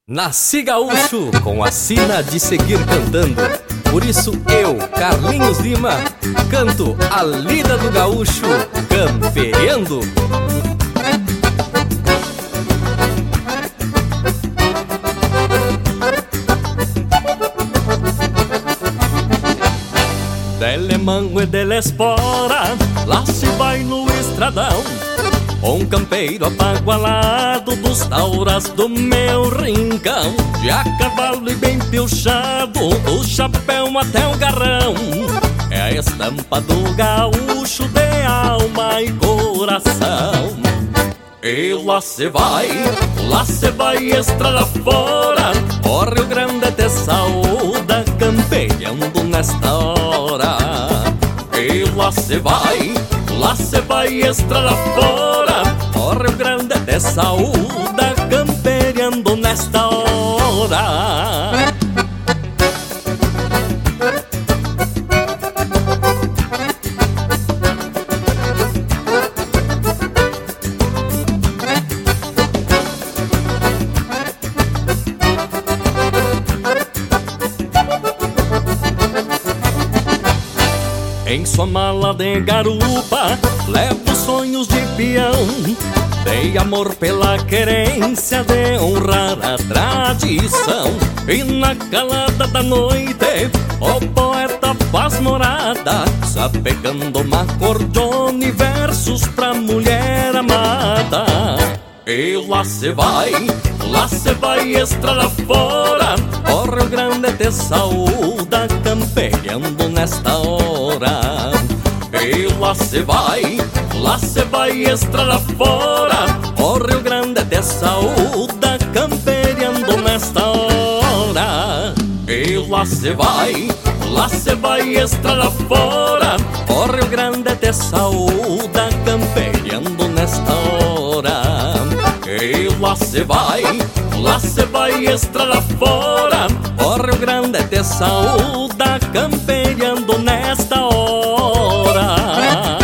Nasci gaúcho com a sina de seguir cantando. Por isso eu, Carlinhos Lima, canto a lida do gaúcho camperiando. Dele mango e dele espora, lá se vai no estradão. Um campeiro apagualado dos tauras do meu rincão, de a cavalo e bem pilchado, do chapéu até o garrão. É a estampa do gaúcho de alma e coração. E lá se vai estrada fora, o Rio Grande te saúda campeando nesta hora. E lá se vai estrada fora, o Rio Grande te saúda campeando nesta hora. Em sua mala de garupa levo sonhos de peão, dei amor pela querência de honrar a tradição. E na calada da noite o poeta faz morada, sapegando uma acordeone e versos pra mulher amada. E lá se vai estrada fora, o Rio Grande te saúda campeando nesta hora. E lá se vai estrada fora, o Rio Grande te saúda campeando nesta hora. E lá se vai estrada fora, o Rio Grande te saúda campeando nesta hora. E lá se vai estrada fora, o Rio Grande te saúda campeando nesta hora.